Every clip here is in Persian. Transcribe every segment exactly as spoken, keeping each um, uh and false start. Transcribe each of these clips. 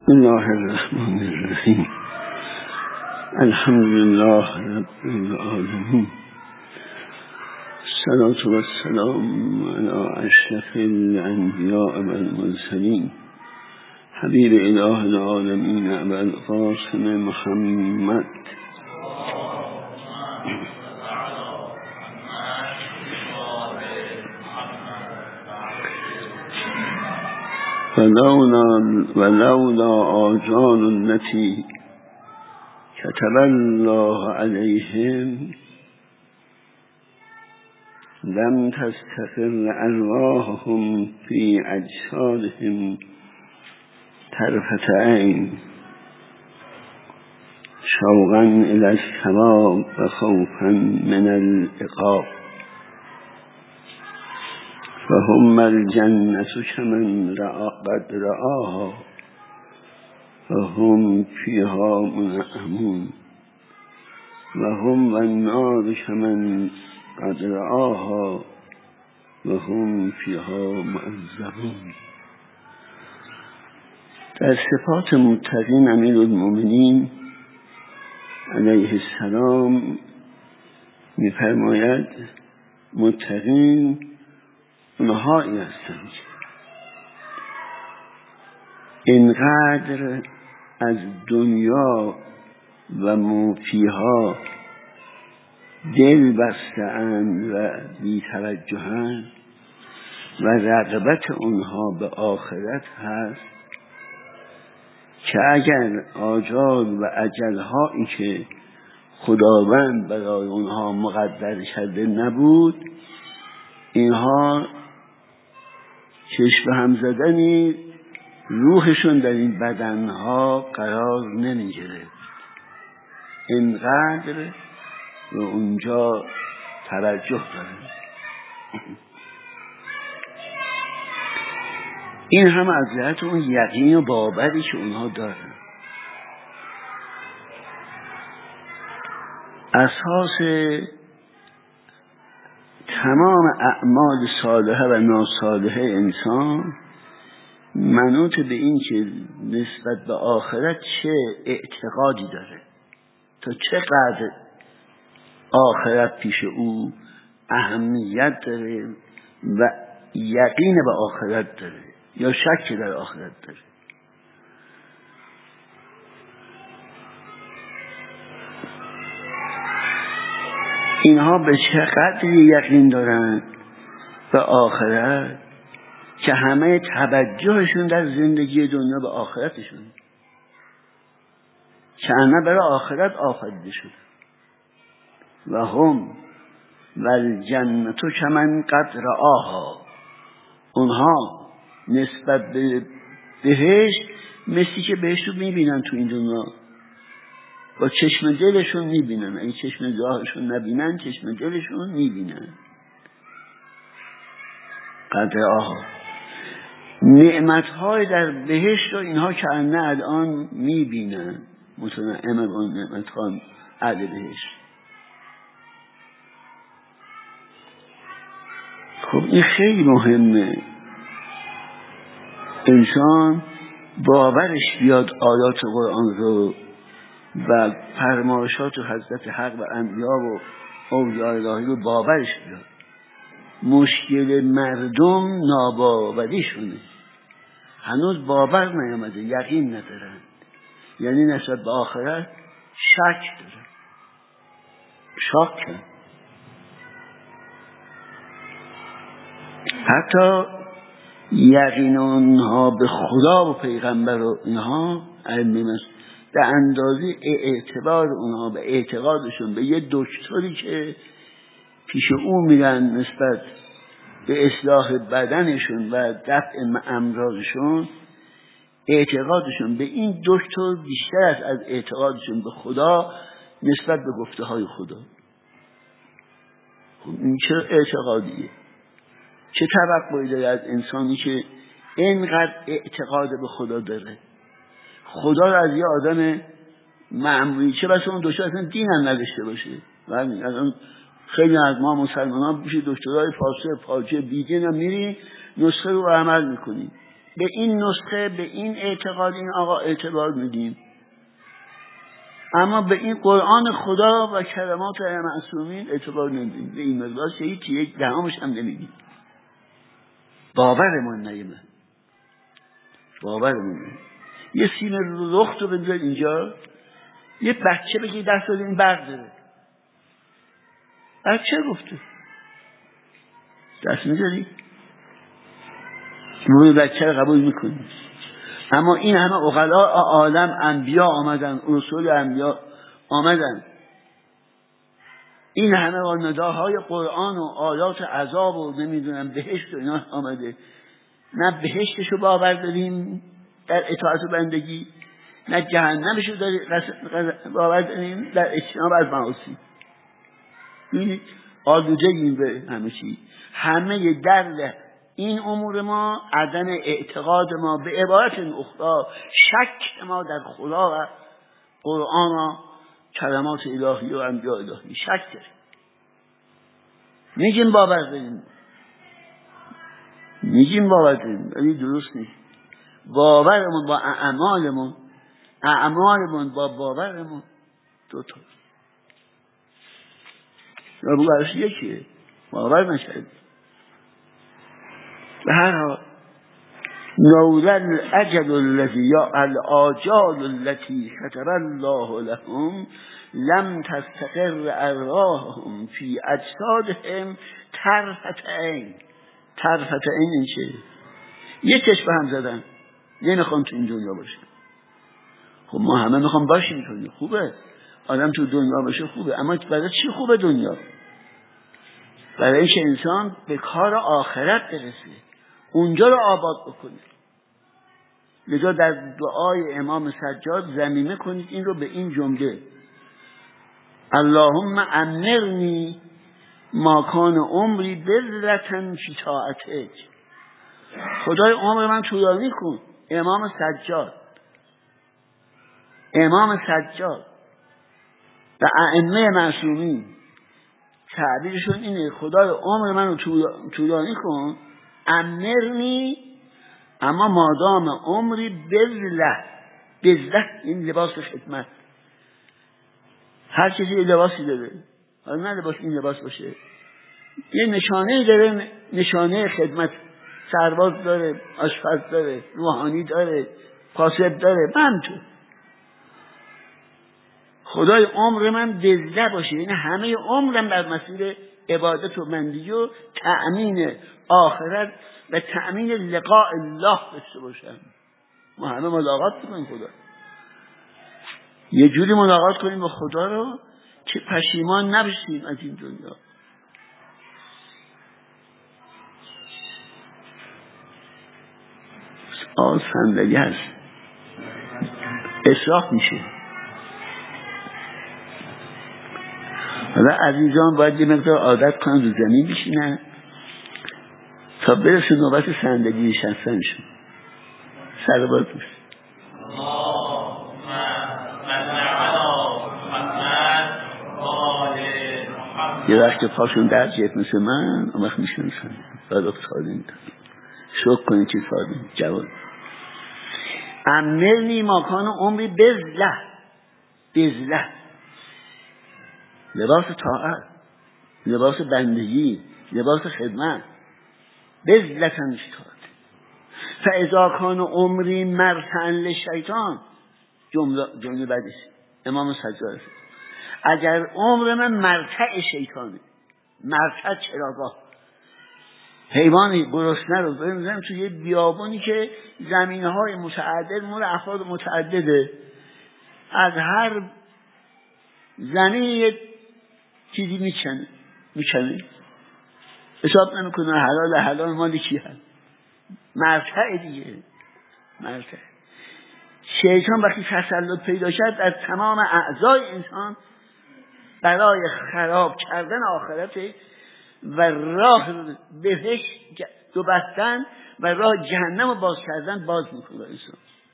بسم الله الرحمن الرحیم. الحمد لله رب العالمین. الصلاة والسلام علی اشرف الانبیاء والمرسلین حبیب اله العالمین ابوالقاسم محمد ولولا ولولا آجال التي كتب الله عليهم لم تستقر أرواحهم في أجسادهم طرفة عين شوقا إلى الثواب وخوفا من العقاب فهم الجنة كمن رأى قد رآها فهم فيها منعمون وهم والنار كمن قد رآها وهم فيها معذبون. در صفات متقین امیرالمؤمنین علیه السلام می‌فرماید متقین اونهایی هستند اینقدر از دنیا و موفیها دل بسته‌اند و بی‌توجه‌اند و رغبت اونها به آخرت هست که اگر آجال و اجل‌هایی که خداوند برای اونها مقدر کرده نبود اینها چشم هم زدنی روحشون در این بدنها قرار نمی گرفت. اینقدر به اونجا توجه دارن. این هم از جهت اون یقین و باوری که اونها دارن. اساس تمام اعمال صالحه و ناصالحه انسان منوط به این که نسبت به آخرت چه اعتقادی داره، تا چقدر آخرت پیش او اهمیت داره و یقین به آخرت داره یا شک در آخرت داره. اینها به چقدر یقین دارن به آخرت که همه توجهشون در زندگی دنیا به آخرتشون، که همه برای آخرت آفریده شده. و هم والجنة کمن قد رآها، اونها نسبت به بهشت مثلی که بهشت رو میبینن تو این دنیا، با چشم دلشون میبینن. اگه چشم ظاهرشون نبینن چشم دلشون میبینن. قدر آها نعمتهای در بهشت رو اینها که نه الان میبینن، متنعم با نعمتها اهل بهشت. خب این خیلی مهمه انسان باورش بیاد آیات قرآن رو و فرمایشات حضرت حق و انبیا و اولیاء الهی رو باورش بیاد. مشکل مردم ناباوریشونه، هنوز باور نیامده، یقین ندارن، یعنی نسبت به آخرت شک دارن، شاکن. حتی یقین اونها به خدا و پیغمبر و اینها علمی به اندازه اعتبار اونها به اعتقادشون به یه دکتری که پیش او میرن نسبت به اصلاح بدنشون و دفع امراضشون، اعتقادشون به این دکتر بیشتر است از اعتقادشون به خدا نسبت به گفته های خدا. این چه اعتقادیه؟ چه توقعی داره از انسانی که اینقدر اعتقاد به خدا داره؟ خدا رو از یه آدم معمولی، چه بسا اون دکتر اصلا دین هم نداشته باشه. ولی الان خیلی از ما مسلمان ها پیش دکترهای فاسد پاچه بیدین هم میریم، نسخه رو عمل میکنیم. به این نسخه، به این اعتقاد این آقا اعتبار میدیم، اما به این قرآن خدا و کلمات معصومین اعتبار نمیدیم. به این مقدار هیچ یک دهمش هم نمیدیم. باورمون نیمه، باورمون نیمه. یه سیم رخت رو بذار اینجا، یه بچه بگی دست داده این برق داره، بچه گفته دست میذاری؟ روی بچه رو قبول میکنی. اما این همه عقلاء عالم، انبیا آمدن، رسول انبیا آمدن، این همه با نداهای قرآن و آیات عذاب و نمیدونم بهشت و اینا آمده، نه بهشتشو باور داریم در اطاعت و بندگی، نه جهنمشو باور داریم در اجتناب از معاصی. ببینید آلوده این به همه چی. همه درد این امور ما عدم اعتقاد ما به عبارت اخرى شک ما در خدا و قرآن و کلمات الهی و انبیاء الهی شک داریم. میگیم باور داریم، میگیم باور داریم، ولی درست نیست. باورمون با اعمالمون، اعمالمون با باورمون دو تا یا بگرش یکیه، باور نشد. به هر حال لولا الاجل الذی یا الآجال التي كتب الله لهم لم تستقر ارواحهم فی اجسادهم طرفة عین. طرفة عین این چه؟ یه چشم به هم زدن، نمیخوام تو این دنیا باشم. خب ما همه میخوام باشیم تو دنیا، خوبه آدم تو دنیا باشه خوبه، اما برای چی خوبه دنیا؟ برای اینکه انسان به کار آخرت برسه، اونجا رو آباد بکنه. لذا در دعای امام سجاد ضمیمه کنید این رو به این جمله: اللهم امرنی ما کان عمری بذلة فی طاعتک. خدای عمر من طولانی کن. امام سجاد، امام سجاد و ائمه معصومین تعبیرشون اینه: خدای عمر من رو طولانی کن، امرنی، اما مادام عمری بذله. بذله این لباس خدمت، هر چیزی لباسی داره، حالا نه لباس این لباس باشه، یه نشانه داره، نشانه خدمت. سرباز داره، آشپز داره، روحانی داره، کاسب داره، من تو. خدای عمر من بذله باشه، یعنی همه عمرم بر مسیر عبادت و بندگی و تأمین آخرت و تأمین لقاء الله داشته باشم. ما همه ملاقات کنیم خدا، یه جوری ملاقات کنیم با خدا رو که پشیمان نبشیم از این دنیا. آن صندلی هست، اصلاح میشه. حالا عزیزان باید یه مقدار عادت کنن رو زمین بشینن تا برسه نوبت صندلی نشستنشون. سر باز میشه. یه وقت پاشون در جهت مثل من اون وقت میشن سن باید افتادیم شک کنید چی سادیم جواب. امرنی ماکان عمری بذله. بذله لباس طاعت، لباس بندگی، لباس خدمت. بذلتن اشتاد فاذا کان عمری مرتعا للشیطان. جمله جمله بعدش امام سجاد: اگر عمر من مرتع شیطانه. مرتع چراگاه، حیوانی گرسنه رو بزنم توی یه بیابانی که زمینهای متعدد مور افراد متعدده، از هر زمین یه چیزی میکنه میکنه حساب نمیکنه حلال حلال مالی کی هست. مرتع دیگه، مرتع. شیطان وقتی تسلط پیدا شد از تمام اعضای انسان برای خراب کردن آخرت و راه بهشت دو بستن و راه جهنم رو باز کردن باز میکنه. انسان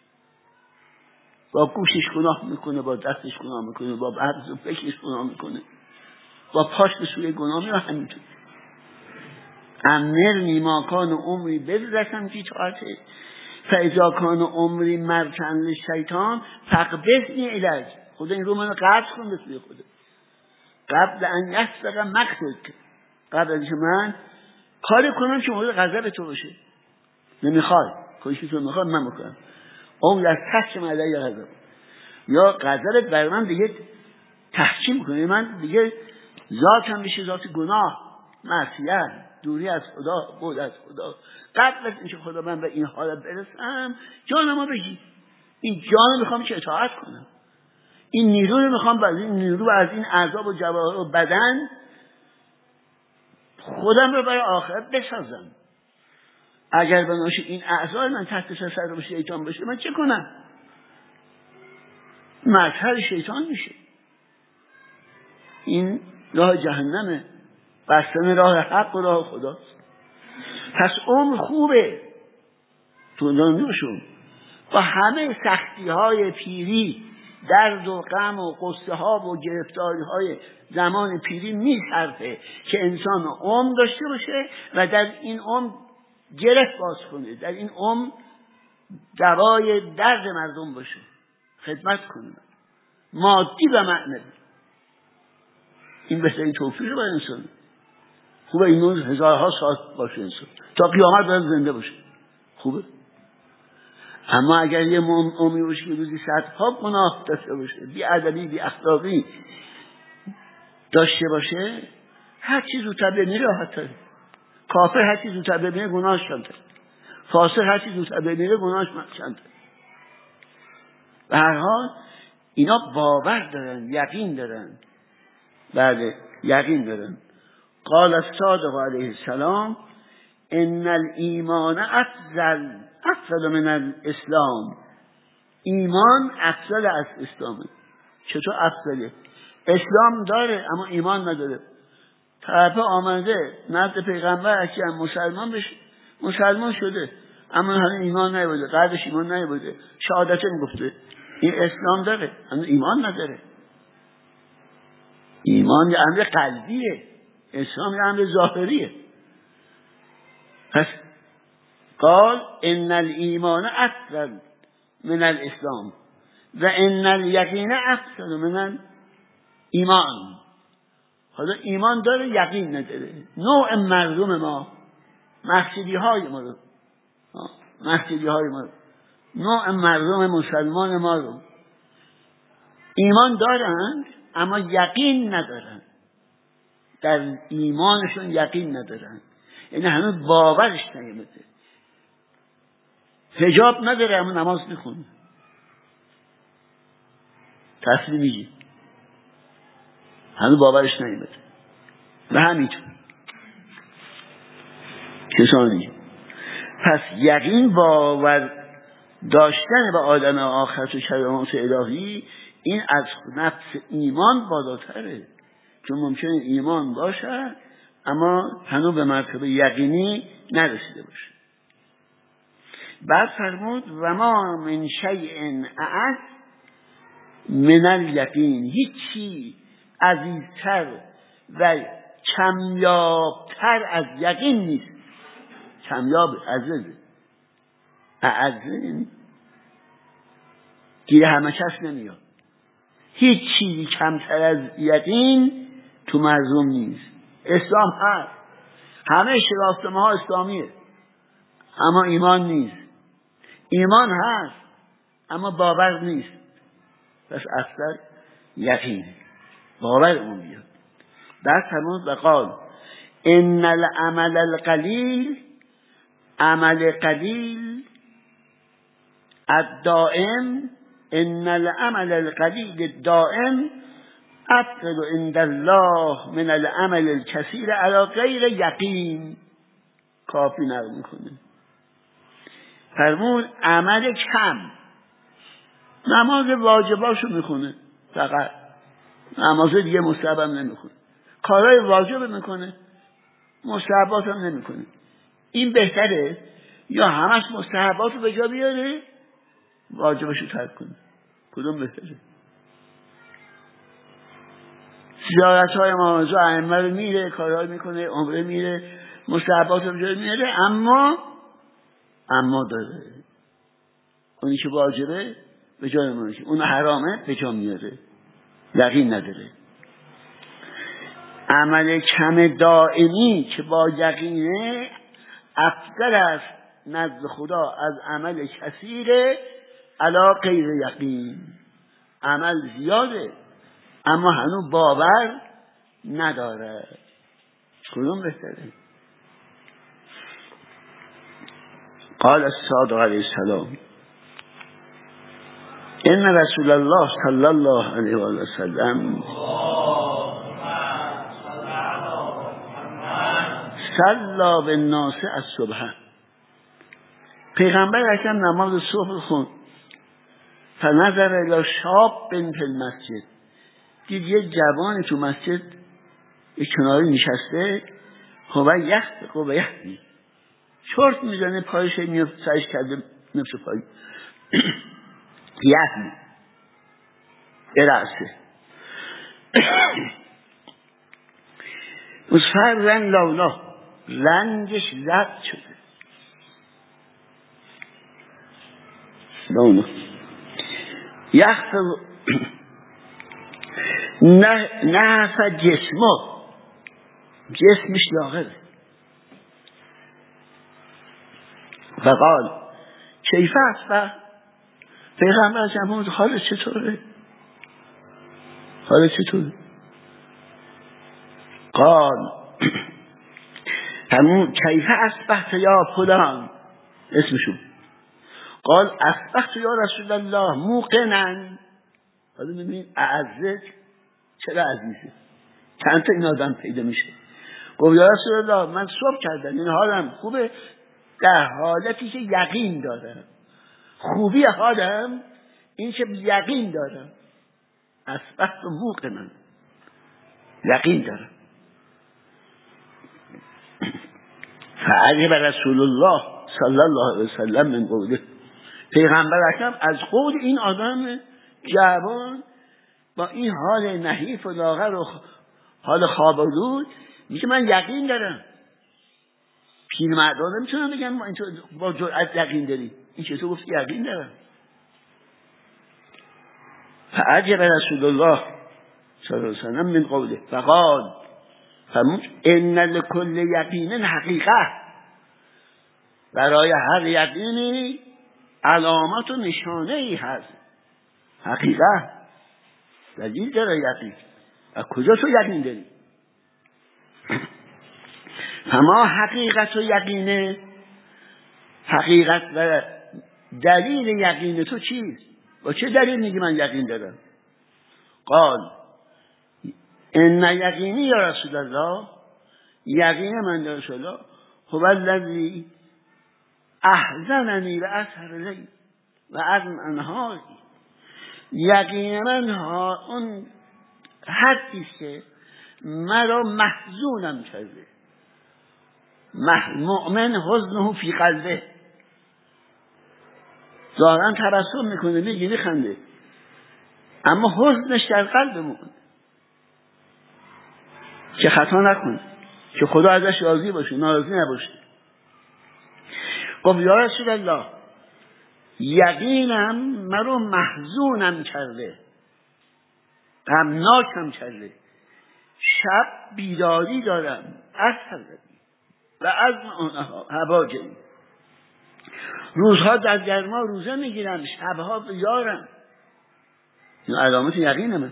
با گوشش گناه میکنه، با دستش گناه میکنه، با عقل و فکرش گناه میکنه، با پاش به سوی گناه میره. همینطور امرنی ما کان عمری بذلتم فی طاعتک. فاذا کان عمری مرکن للشیطان فقبضنی الیک. خدا این رو منو قبض کن به سوی خدا. قبل ان یسبق مقتلک، قبل از اینکه من کاری کنم که مورد غضب تو باشه. نمیخوای کاری که تو میخوای من میکنم. اون از تحکیم علیه غضب، یا غضبت بر من دیگه تحکیم کنه، من دیگه ذاتم بشه ذات گناه، معصیت، دوری از خدا، بعد از خدا. قبل از اینکه خدا من به این حالت برسم جانمو بگی. این جانو میخوام که اطاعت کنم، این نیرو رو میخوام باز این نیرو از این اعضا و جواهر و بدن خودم رو برای آخرت بسازم. اگر بناشه این اعضا من تحت تصرف شیطان باشه من چه کنم؟ مظهر شیطان میشه. این راه جهنمه، بستن راه حق و راه خداست. پس عمر خوبه طولانی بشون با همه سختی های پیری، درد و غم و قصه ها و گرفتاری های زمان پیری میصرفه که انسان عمر داشته باشه و در این عمر گرفت باز کنه، در این عمر دوای درد مردم باشه، خدمت کنه مادی و معنوی. این بهترین توفیق برای انسان. خوبه این روز هزارها سال باشه انسان تا قیامت باید زنده باشه، خوبه. اما اگر یه عمری باشه که روزی صدها گناه داشته باشه، بی ادبی بی اخلاقی داشته باشه، هر چیز زودتر بمیره راحت‌تره. کافر هر چیز زودتر بمیره گناهش کمتره، فاسق هر چیز زودتر بمیره گناهش کمتره. به هر حال اینا باور دارن، یقین دارن. بله یقین دارن. قال الصادق علیه السلام ان الایمان افضل افضل من الاسلام. ایمان افضل از اسلامه. چطور افضله؟ اسلام داره اما ایمان نداره. طرف آمده نزد پیغمبر اکرم مسلمان بشه، مسلمان شده اما هنوز ایمان نیاورده، قلبش ایمان نیاورده، شهادتین گفته. این اسلام داره اما ایمان نداره. ایمان یه امر قلبیه، اسلام یه امر ظاهریه. پس قال ان الایمان افضل من الاسلام و ان الیقین افضل من الایمان. حالا ایمان داره یقین نداره. نوع مردم ما، مسجدی های ما رو مسجدی های ما رو نوع مردم مسلمان ما رو ایمان دارند اما یقین ندارن، در ایمانشون یقین ندارن، یعنی هنوز باورش نیامده. حجاب نداره اما نماز میخونه، تسلیم میگی، هنوز باورش نیامده. و همینطور کسانی پس یقین باور داشتن به آدم آخرت و کلمات الهی این از نفس ایمان بالاتره، چون ممکنه ایمان باشه اما هنوز به مرتبه یقینی نرسیده باشه. بعد فرمود و ما من شیء اعز من الیقین. هیچی عزیزتر و کمیابتر از یقین نیست. کمیاب عزیز اعز گیره همه کس نمیاد. هیچ چیزی کمتر از یقین تو مرزوم نیست. اسلام هست، همه شناسنامه ها اسلامیه اما ایمان نیست. ایمان هست اما باور نیست. پس اصلا یقین باور اون بیاد. بعد فرمود و قال ان العمل القلیل عمل قلیل الدائم ان العمل القلیل الدائم افضل عند الله من العمل الكثير على غیر یقین. کافی نقل میکنه. فرمود عمل کم، نماز واجباشو میخونه فقط، نماز دیگه مستحب هم نمیخونه، کارهای واجب میکنه مستحبات هم نمیکنه. این بهتره یا همش مستحباتو به جا بیاره واجبشو ترک کنه؟ کدوم بهتره؟ زیارت های موضوع ائمه رو میره، کارهای میکنه، عمره میره، مستحبات رو به جا میاره، اما اما داره اونی که واجبه به جای نمیاره، اون حرامه به جا میاره، یقین نداره. عمل کم دائمی که با یقینه افضل است نزد خدا از عمل کثیره علی غیر یقین. عمل زیاده اما هنوز باور نداره. کدوم بهتره؟ قال الصادق علیه السلام ان رسول الله صلی الله علیه و سلم صلی بالناس الصبح. پیغمبر اکرم نماز صبح خوند. فنظر الی شاب فی المسجد، دید یه جوانی تو مسجد یک کناری نشسته، هو یخت و یختی چرت میزنه، پایش میفت، سرش کرده نفس پای یختی برعسه مصفرن لولا، رنگش زرد شده لونه یخت نه نه جسمه، جسمش لاغره. فقال کیف اصبح، پیغمبر جمعون حال چطوره؟ حال چطوره؟ قال همون کیف اصبحت یا فلان، اسمشون. قال اصبحت یا رسول الله موقنن. حالا ببینید اعزت چرا عزیزه، چند تا این آدم پیدا میشه. گفت یا رسول الله من صبح کردم، این حالم خوبه در حالتی که یقین دارم. خوبی حالم این که یقین دارم. اصبحت موقنن، یقین دارم. فعجب رسول الله صلی الله علیه وسلم من قوله، پیغمبر اکرم از قول این آدم جوان با این حال نحیف و لاغر و حال خوابالود میگه من یقین دارم. پیرمردان نمیتونن بگن ما اینطور با جرأت یقین داریم. این چطور گفت یقین دارم؟ فعجب رسول الله صلی الله علیه وسلم من قوله فقال فرمود ان لکل یقین حقیقه، برای هر یقینی علامت و نشانه ای هست. حقیقه دلیل داره یقین. از کجا تو یقین داری؟ فما حقیقت و یقینه، حقیقت و دلیل یقین تو چیست؟ با چه دلیل میگی من یقین دارم؟ قال ان یقینی یا رسول الله، یقین من یا رسول الله هو الذی احزننی و اسهر لی و عزم انهاری. یقین من ها اون حدیست که مرا محزونم کرده. مؤمن حزنه فی قلبه، ظاهرا تبسم میکنه میگه میخنده اما حزنش در قلبمون که خطا نکنه، که خدا ازش راضی باشه ناراضی نباشه. گفت یا رسول الله یقینم مرا محزونم کرده، غمناکم کرده، شب بیداری دارم اثر و عزم آنها هواجم، روزها در گرما روزه میگیرم، شبها بیارم. این علامت یقینمه.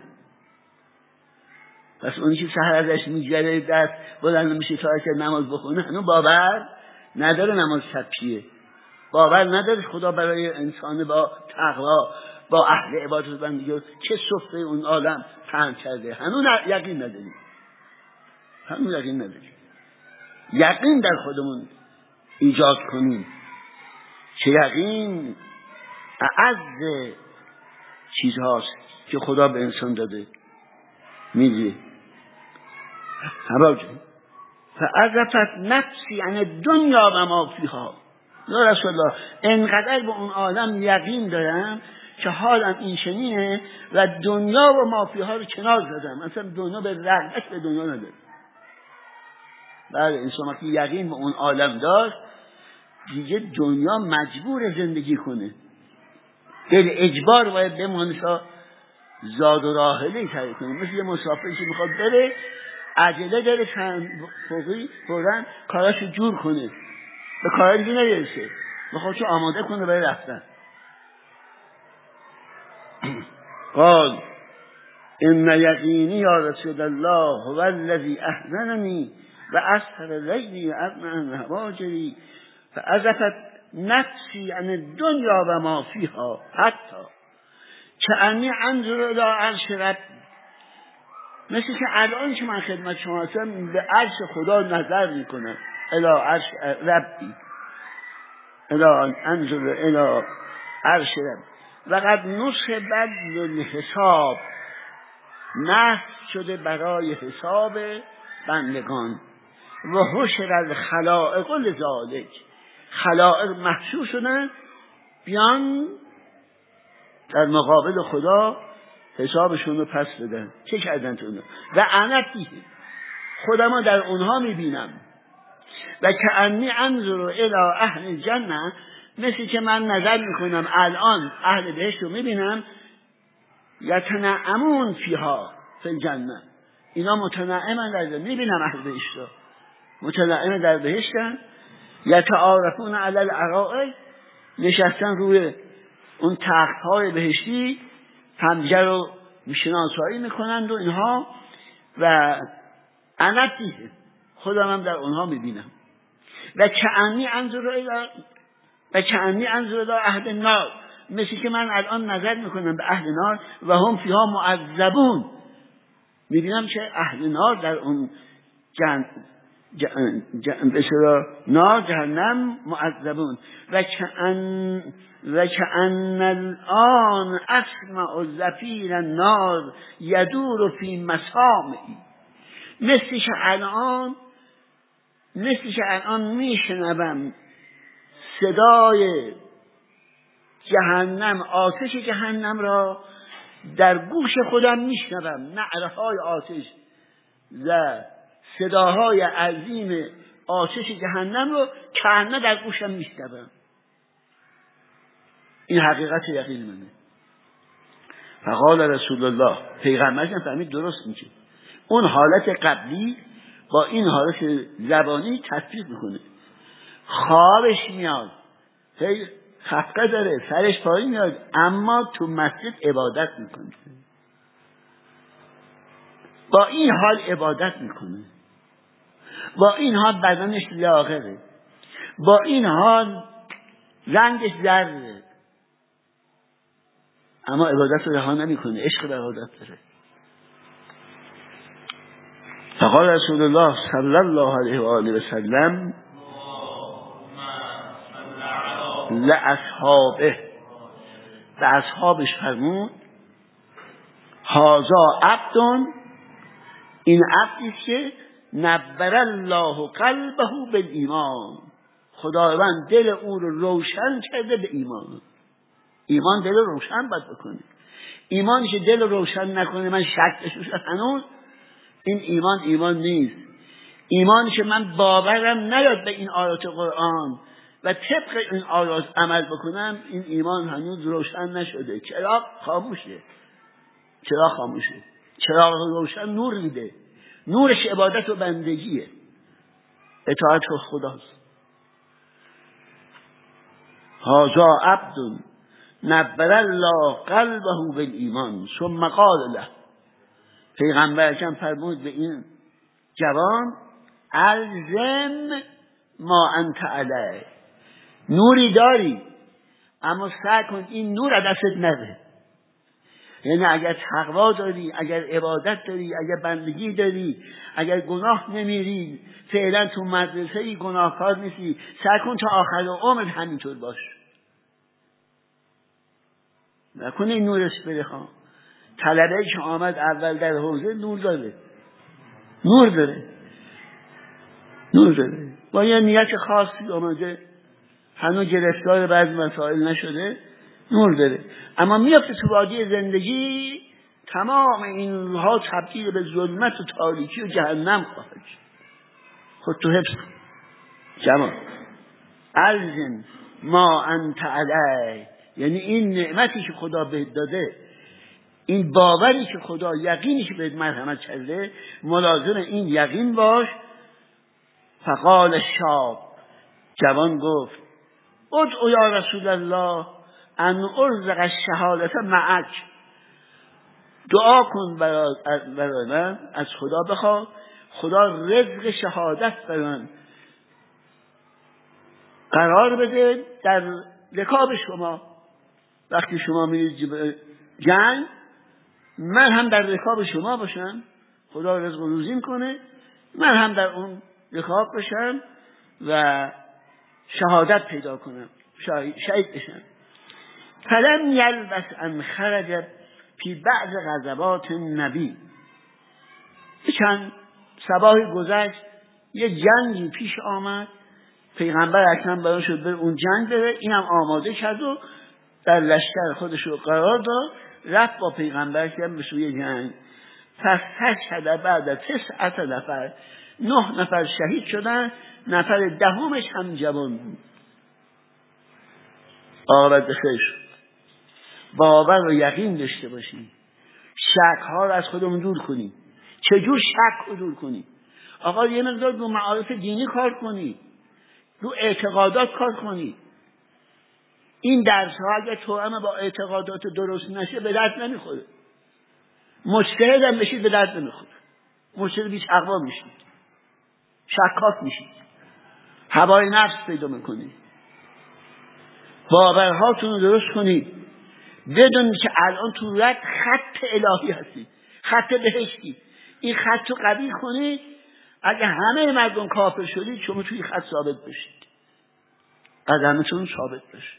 پس اونی که سحر ازش میگذره دست بلند میشه تا که نماز بخونه هنوز باور نداره نماز شب چیه، باور نداره خدا برای انسان با تقوا با اهل عبادت بندگی چه سفره اون عالم پهن کرده. هنوز یقین نداریم، هنوز یقین نداریم. یقین در خودمون ایجاد کنیم که یقین اعز چیزهاست که خدا به انسان داده. میدونی حباب جان فعزفت نفسی عن دنیا و ما فیها، یا رسول الله انقدر به اون عالم یقین دارم که حالم این شنینه و دنیا و ما فیها رو کنار زدم، مثلا دنیا به رغبت به دنیا نداره. بله انسان وقتی یقین به اون عالم داشت دیگه دنیا مجبور زندگی کنه، دل اجبار باید بمونه تا زاد و راحله تری کنه. مثل یه مسافری که میخواد بره عجله داره چند فوقی فوراً کاراشو جور کنه، به کارا دیگه نرسه، میخواد چو آماده کنه برای رفتن. قال ان یقینی یا رسول الله هو الذی احزننی و اسهر لیلی و اطمئن هواجری فازفت نفسی عن الدنیا و ما فیها حتی کأنی انظر الی عرش رب. مثل که الان که من خدمت شما هستم به عرش خدا نظر میکنم، الی عرش ربی، الی انظر الی عرش رب. و قد نصب للحساب، نصب شده برای حساب بندگان. و حشر الخلائق لذالک، خلائق محشور شدن بیان در مقابل خدا حسابشون رو پس بدن. چه کردن تو اونا؟ و انا فیه، خودم در اونها میبینم. و کأنی انظر الی اهل جنه، مثل که من نظر میکنم الان اهل بهشت رو میبینم، یتنعمون فیها فی الجنه، اینا متنعمن در بهشت، میبینم اهل بهشت رو متنعم در بهشتن. یتعارفون علی الارائک، نشستن روی اون تخت های بهشتی همدیگه رو شناسایی میکنند و اینها. و انا فیه، خودم هم در اونها میبینم. و کأنی انظر الی و کأنی انظر الی اهل النار، مثل که من الان نظر میکنم به اهل نار و هم فیها معذبون، میبینم که اهل نار در اون جن جن جن بسیار نار جهنم معذبون. و کأن و کأن الان اسمع زفیر النار یدور فی مسامعی، مثل که الان مثل که الان میشنوم صدای جهنم، آتش جهنم را در گوش خودم میشنوم، نعره‌های آتش و صداهای عظیم آتش جهنم رو کأنه در گوشم میشنوم. این حقیقت یقین منه. فقال رسول الله، پیغمبرم فهمید درست میگه، اون حالت قبلی با این حالت زبانی تطبیق میکنه. خوابش میاد، هی خفقه داره، سرش پایین میاد، اما تو مسجد عبادت میکنه، با این حال عبادت میکنه، با این حال بدنش لاغره، با این حال رنگش زرده، اما عبادت رو رها نمیکنه، عشق به عبادت داره. فقال رسول الله صلی الله علیه و آله و سلم لاصحابه، به اصحابش فرمود هذا عبد، این عبدی که نبر الله قلبه بالایمان، خداوند دل او رو روشن کرده به ایمان. ایمان دل روشن باید بکنه، ایمانی که دل روشن نکنه من شک داشته هنوز، این ایمان ایمان نیست. ایمانی که من باورم نیاد به این آیات قرآن و طبق این آیات عمل بکنم، این ایمان هنوز روشن نشده. چراغ خاموشه، چراغ خاموشه، چراغ روشن نور میده، نورش عبادت و بندگیه، اطاعت خداست. هذا عبد نبر الله قلبه بالایمان ثم قال له، پیغمبر اکرم فرمود به این جوان الزم ما انت علیه، نوری داری اما سعی کن این نور از دستت نره. یعنی اگر تقوا داری، اگر عبادت داری، اگر بندگی داری، اگر گناه نمیری، فعلا تو مدرسه گناهکار نیستی، سعی کن تا آخر عمر همینطور باش، نکن این نورش بره. خواهم طلبه که آمد اول در حوزه نور داره، نور داره، نور داره، با یه نیت خاصی آمده، هنوز گرفتار بعضی مسائل نشده، نور داره، اما میافته تو وادی زندگی تمام اینها تبدیل به ظلمت و تاریکی و جهنم خواهد شد. خود تو حفظ کن جماعت، الزم ما انت علی، یعنی این نعمتی که خدا بهت داده، این باوری که خدا، یقینی که بهت مرحمت کرده، ملازم این یقین باش. فقال الشاب، جوان گفت ادعو یا رسول الله ان ارزق الشهادة معک، دعا کن برای من، از خدا بخواه خدا رزق شهادت برای من قرار بده در رکاب شما. وقتی شما میرید جنگ من هم در رکاب شما باشم، خدا رزق و روزی کنه، من هم در اون رکاب باشم و شهادت پیدا کنم، شهید بشم. فلم یلبس ان خرج فی بعض غزوات النبی، چند صباحی گذشت یه جنگی پیش آمد، پیغمبر اکرم بیان شد به اون جنگ بره، اینم آماده کرد و در لشکر خودش رو قرار داد، رفت با پیغمبر کرد به سوی جنگ. فاستشهد بعد تسعة نفر، نه نفر شهید شدن، نفر دهمش هم جوان بود. آقابت بخیر شد. باور و یقین داشته باشیم، شک ها رو از خودمون دور کنیم. چجور شک رو دور کنیم؟ آقا یه مقدار رو معارف دینی کار کنی، رو اعتقادات کار کنی. این درس ها اگه توأم با اعتقادات درست نشه به درد نمیخوره. مجتهد هم بشید به درد نمیخوره. مجتهد بیش اقوا میشید، شکاک میشید، هوای نفس پیدا میکنید. باورهاتون رو درست کنید، بدونید که الان تو رد خط الهی هستید، خط بهشتی. این خط رو قبول کنید. اگه همه مردم کافر شدید شما توی خط ثابت بشید، قدمتون ثابت بشه.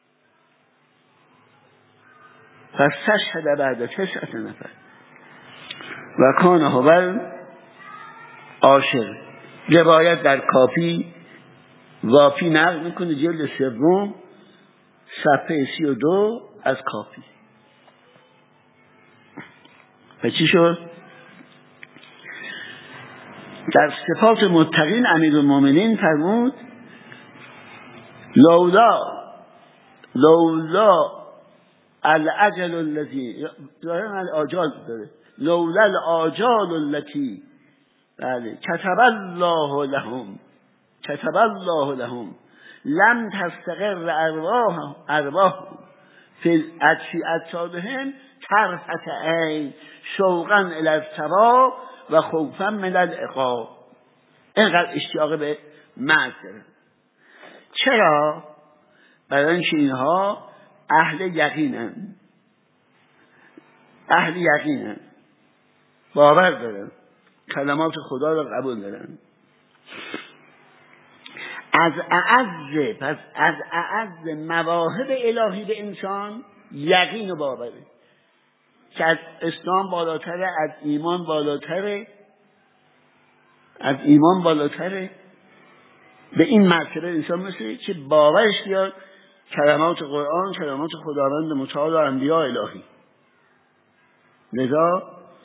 فاستشهد بعد تسعة نفر و کان هو عاشر. روایت در کافی وافی نقل میکنه، جلد سوم صفحه سی و دو از کافی. و چی شد؟ در صفات متقین امیرالمومنین فرمود لولا لولا العجل الذی داره الاجال داره لولا الاجال التي بله كتب الله لهم كتب الله لهم لم تستقر ارواح ارواح فی اجسادهم طرفة عین شوقا الی الثواب و خوفا من العقاب. اینقدر اشتیاق به مرگ دارن. چرا؟ برای اینکه اینها اهل یقینن، اهل یقینن، باور دارن، کلمات خدا را قبول دارن. از اعز پس از اعز مواهب الهی به انسان یقین و باوره که از اسلام بالاتره، از ایمان بالاتره، از ایمان بالاتره. به این مرتبه انسان مثل که باورش بیاد کلمات قرآن، کلمات خداوند متعال و انبیاء الهی. لذا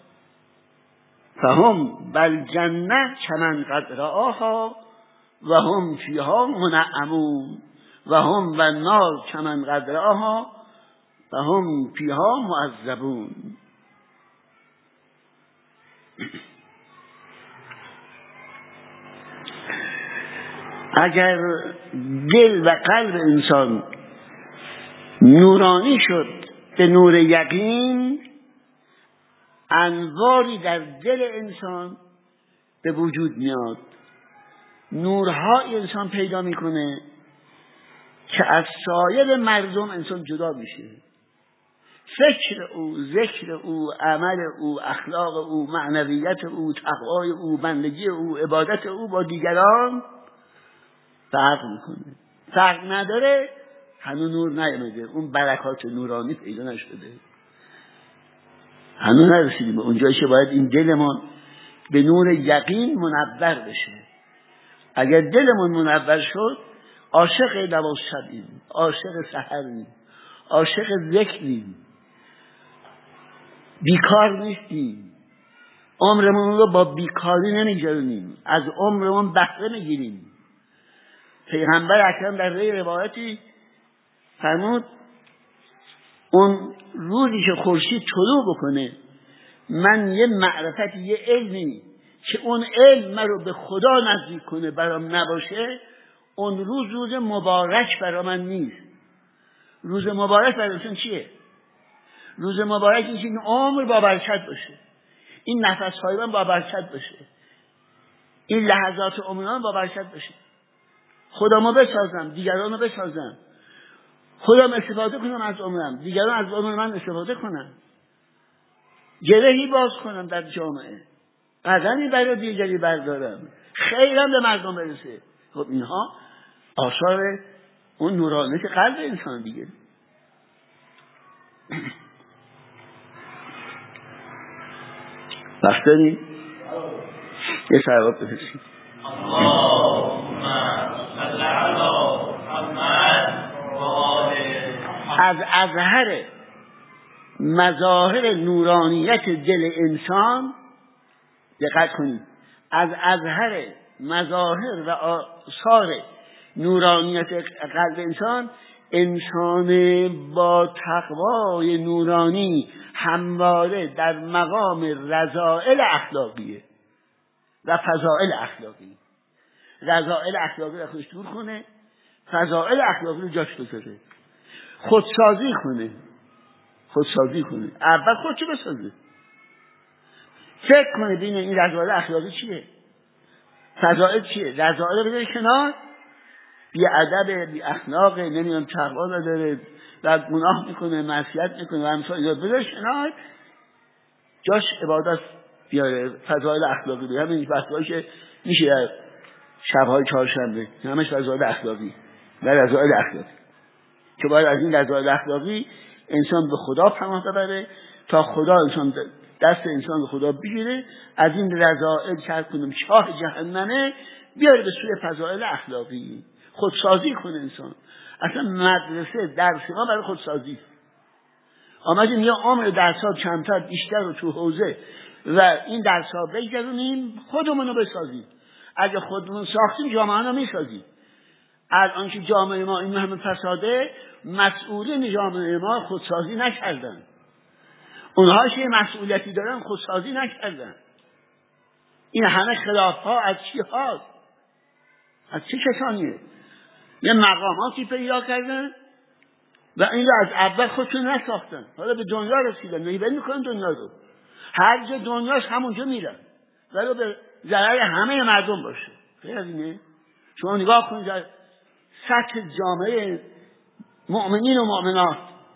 فهم بل جنه کمن قد رآها و هم فیها منعمون و هم و النار کمن قد رآها و هم فیها معذبون. اگر دل و قلب انسان نورانی شد به نور یقین، انواری در دل انسان به وجود میاد، نورهای انسان پیدا میکنه که از سایر مردم انسان جدا میشه. فکر او، ذکر او، عمل او، اخلاق او، معنویت او، تقوای او، بندگی او، عبادت او با دیگران فرق میکنه. فرق نداره، هنوز نور نیامده، اون برکات نورانی پیدا نشده، هنوز نرسیدیم به اونجایی که باید این دلمون به نور یقین منور بشه. اگر دلمون منور شد، عاشق نماز شبیم، عاشق سحریم، عاشق ذکریم، بیکار نیستیم، عمرمون رو با بیکاری نمیگذرونیم، از عمرمون بهره میگیریم. پیغمبر اکرم در روایتی فرمود اون روزی که خورشید طلوع بکنه من یه معرفت، یه علمی که اون علم من رو به خدا نزدیک کنه برام نباشه، اون روز روز مبارک برا من نیست. روز مبارک براتون چیه؟ روز مبارک این که این عمر با برکت باشه، این نفس‌های من با برکت باشه، این لحظات عمر من با برکت باشه، خودمو بسازم، دیگرانو بسازم، خودم استفاده کنم از عمرم، دیگران از عمر من استفاده کنم، گرهی باز کنم در جامعه، قدمی برای دیگری بردارم، خیرم به مردم برسه. خب اینها آثار اون نورانیت قلب انسان دیگه. وقت داریم؟ یه سلوات بفرستیم. از اظهر مظاهر نورانیت دل انسان دقت کنید، از اظهر مظاهر و آثار نورانیت قلب انسان، انسان با تقوای نورانی همواره در مقام رذائل اخلاقیه و فضائل اخلاقی. رذائل اخلاقی رو خودش دور کنه، فضائل اخلاقی رو جاش بذاره، خودسازی کنه خودسازی کنه اول خودشو بسازه، فکر کنه ببینه این رذائل اخلاقی چیه، فضائل چیه. رذائل رو بذاره کنار، بی ادب، بی اخلاق، نمیدونم تقوا نداره و گناه میکنه، معصیت میکنه و امثال اینا، بذاره کنار، جاش عبادت بیاره، فضائل اخلاقی بیاره. همین وقتایی که میشه در شب‌های چهارشنبه همش فضائل اخلاقی و رذائل اخلاقی که باید از این رذائل اخلاقی انسان به خدا پناه ببره تا خدا انسان دست انسان به خدا بگیره، از این رذائل که کنیم چاه جهنمه بیاره به سوی فضائل اخلاقی، خودسازی کنه انسان. اصلا مدرسه درس ما برای خودسازی. آمدیم یا عمر درس‌ها کمتر بیشتر رو تو حوزه و این درس‌ها بگذارونیم، خودمون رو بسازیم. اگه خودمون ساختیم جامعه رو میسازیم. الان که جامعه ما این همه فساده، مسئولین جامعه ما خودسازی نکردن. اونها که مسئولیتی دارن خودسازی نکردن. این همه خلاف‌ها از چی هاست؟ از چه کسانیه؟ یه مقاماتی پیدا کردن و این رو از اول خودشون نساختن، حالا به دنیا رسیدن، نیبه میکنن دنیا رو، هر جا دنیاش همونجا میرن ولی به ضرر همه مردم باشه. خیلی از اینه. شما نگاه کنید در سطح جامعه مؤمنین و مؤمنات،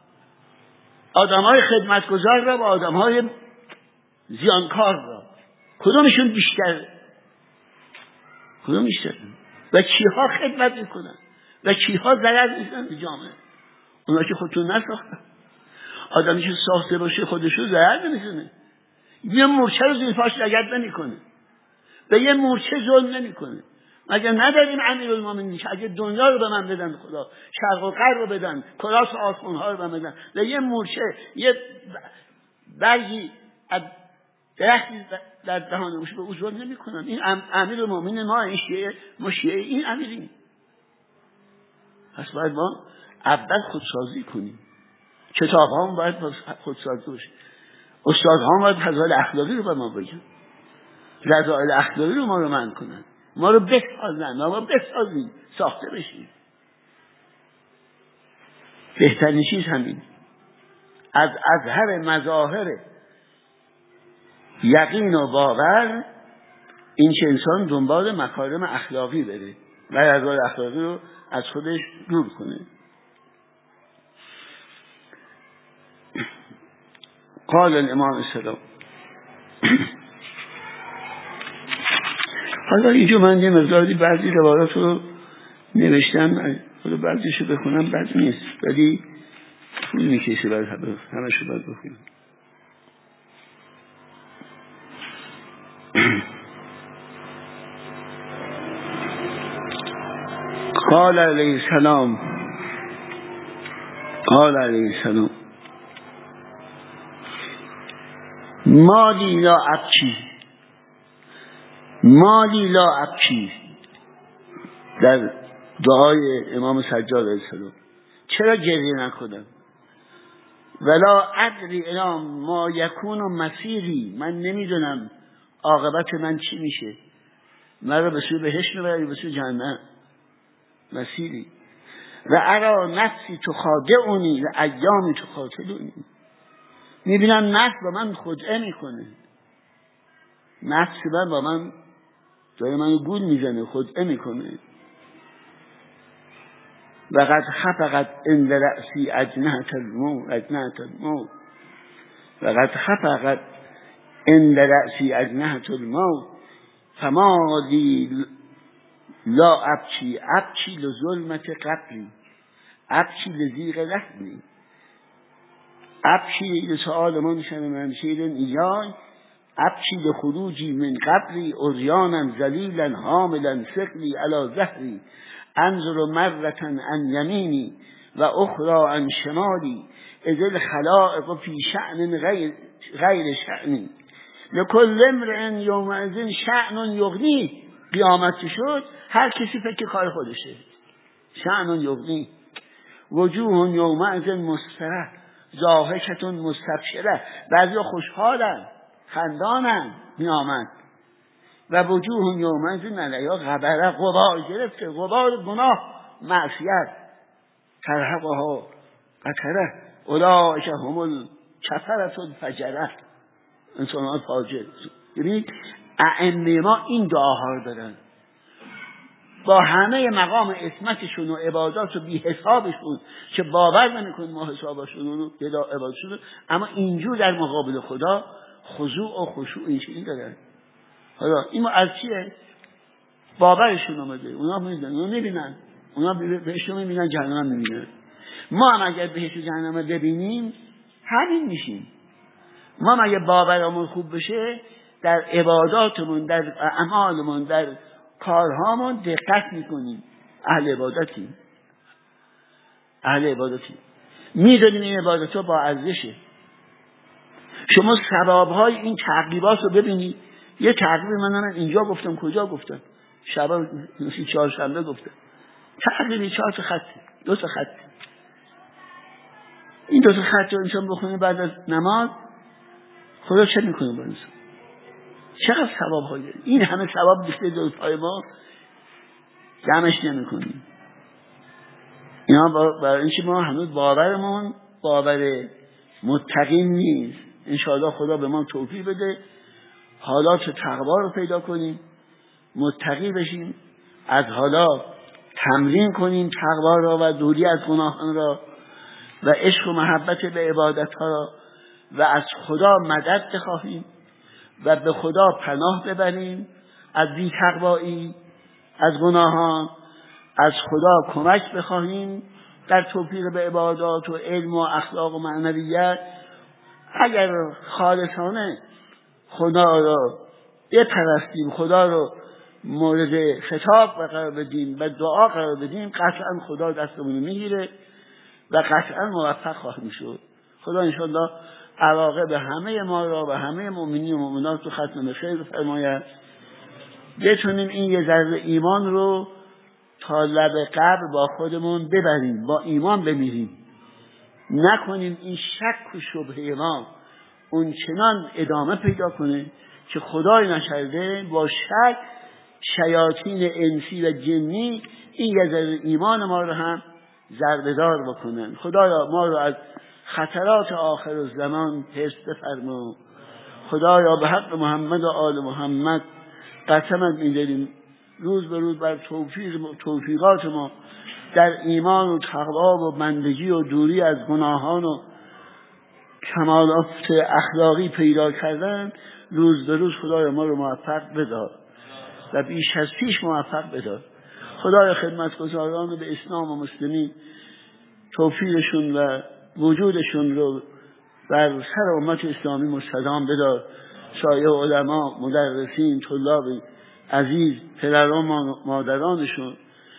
آدم‌های خدمتگزار را با آدم‌های زیانکار را، کدومشون بیشتر کدوم بیشتر و کیها خدمت میکنن و کیها ضرر میزنن به جامعه؟ اونا که خودتون نساختن. آدمی که ساخته باشه خودشو ضرر نمیزنه، یه مورچه رو زیر پاش لگد نمیکنه، به یه مورچه ظلم نمیکنه. مگه نداریم امیرالمومنین که اگه دنیا رو به من بدن خدا، شرق و غرب رو بدن، کراس آسمان ها رو به من بدن، به یه مورچه یه برگی از درختی در دهان اوش به او ظلم نمیکنن. این امیرالمومنین ما، این شیعه ما شیعه این امیریم. پس باید ما اول خودسازی کنیم. کتاب ها باید خودسازی باشه، استاد ها باید فضائل اخلاقی رو به ما بگن، رذائل اخلاقی رو ما رو منع کنن، ما رو بسازن، ما رو بسازیم، ساخته بشیم. بهترین چیز همین، از اظهر مظاهر یقین و باور این که انسان دنبال مکارم اخلاقی بره و رذائل اخلاقی رو از خودش دور کنه. قال الامام السلام. حالا اینجا من یه مقداری بعضی روایات رو نوشتم، حالا بعضیشو بخونم بعضی نیست، ولی طول میکشه باید همشو باید بخونم. قال علیه السلام قال علیه السلام مالی لا ابکی مالی لا ابکی در دعای امام سجاد علیه السلام، چرا گریه نکنم؟ ولا ادری الا ما یکون و مسیری، من نمیدونم عاقبت من چی میشه، من رو به سوی بهشت میبری به سوی جهنم. مسیری و ارا نفسی تخادعنی و ایامی تقاتلونی، میبینم نفس با من خدعه میکنه، نفس من با من داره منو گول میزنه، خدعه میکنه. و قد خفقت عند رأسی اجنحة الموت اجنحة الموت و قد خفقت عند رأسی اجنحة الموت فما لی لا ابچی ابچی لظلمت قبری ابچی لضیق لحمی ابچی لسؤال منشر منشیر ایای ابچی لخروجی من قبری عریانا ذلیلا حاملا ثقلی علی ظهری انظر مرة عن یمینی و اخرى عن شمالی اذ الخلائق فی شأن غیر غیر شأنی لکل امرئ یومئذ شأن یغنی. قیامت شد هر کسی فکر کار خودشه، شأن یغنی. وجوه یومئذ مسفرة ضاحکة مستبشرة، بعضی خوشحالن خندانن قیامت. و وجوه یومئذ علیها غبره، غبار گرفته، غبار گناه معصیت. ترهقها قتره اولئک هم الکفرة الفجرة، انسان فاجر. یعنی ائمه ما این دعاها رو دارن، با همه مقام عصمتشون و عبادات و بی حسابشون که باور نمی‌کنیم ما حسابشون رو عبادتشون، اما اینجور در مقابل خدا خضوع و خشوع اینجوری دارن. حالا این از چیه؟ باورشون اومده، اونا میدونن، اونا میبینن، اونا بهشون میبینن، جهنم میبینن. ما هم اگر بهش جهنم ببینیم همین میشیم. ما هم اگر باورمون خوب بشه در عباداتمون، در اعمالمون، در کارهامون دقت میکنیم، اهل عبادتیم، اهل عبادتیم، میدونیم این عبادتها با ارزشه. شما ثوابهای این تعقیبات رو ببینید. یه تعقیب من اینجا گفتم، کجا گفتم؟ شبا نسی چهارشنبه گفتم. تعقیبی چهار تا خط، دو تا خط. این دو تا خط رو انسان بخونه بعد از نماز، خدا چه میکنه با انسان؟ چقدر ثواب هایی؟ این همه ثواب بیشتر دو پای ما جمعش نمیکنیم. اینا برای اینکه ما هنوز باورمون باور متقین نیست. انشاءالله خدا به ما توفیق بده حالات تقوا رو پیدا کنیم، متقی بشیم، از حالا تمرین کنیم تقوا را و دوری از گناهان را و عشق و محبت به عبادت ها را و از خدا مدد بخواهیم و به خدا پناه ببریم از بی تقوایی، از گناهان. از خدا کمک بخواهیم در توفیق به عبادات و علم و اخلاق و معنویت. اگر خالصانه خدا رو بپرستیم، خدا رو مورد خطاب قرار بدیم و دعا قرار بدیم، قطعا خدا دستمون رو میگیره و قطعا موفق خواهیم شد. خدا انشاءالله علاقه به همه ما را و همه مؤمنین و مؤمنات رو ختم به خیر فرماید. بتونیم این یه ذره ایمان رو تا لب قبر با خودمون ببریم، با ایمان بمیریم، نکنیم این شک و شبهه ما اون چنان ادامه پیدا کنه که خدای نکرده با شک شیاطین انسی و جنی این یه ذره ایمان ما رو هم ضربه‌دار بکنن. خدایا ما رو از خطرات آخر الزمان حفظ بفرما. خدایا به حق محمد و آل محمد قسمت می‌داریم روز به روز بر توفیق توفیقات ما در ایمان و تقوا و بندگی و دوری از گناهان و کمالات اخلاقی پیدا کردن، روز به روز خدای ما رو موفق بدار و بیش از پیش موفق بدار. خدای خدمتگزاران رو به اسلام و مسلمین توفیقشون و وجودشون رو بر سر امت اسلامی مستدام بدار. سایه علما، مدرسین، طلاب عزیز، پدران و مادرانشون،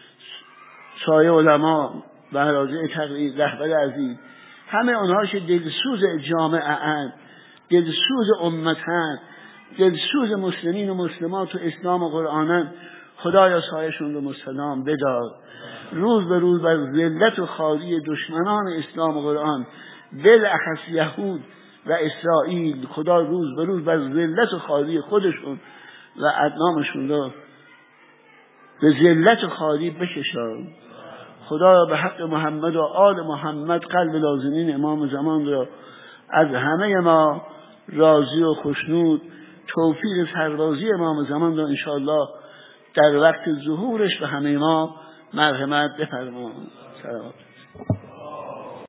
سایه علما و مراجع تقلید، رهبر عزیز، همه اونها که دلسوز جامعه اند، دلسوز امتن، دلسوز مسلمین و مسلمات و اسلام و قرآنن، خدایا سایه‌شون رو مستدام بدار. روز به روز بر ذلت و خواری دشمنان اسلام و قرآن بالاخص یهود و اسرائیل، خدا روز به روز بر ذلت و خاری خودشون و ادنامشون را به ذلت و خاری بکشان. خدا به حق محمد و آل محمد قلب لازمین امام زمان را از همه ما راضی و خوشنود، توفیق سربازی امام زمان را انشاءالله در وقت ظهورش به همه ما مرحمت بفرما. سلام.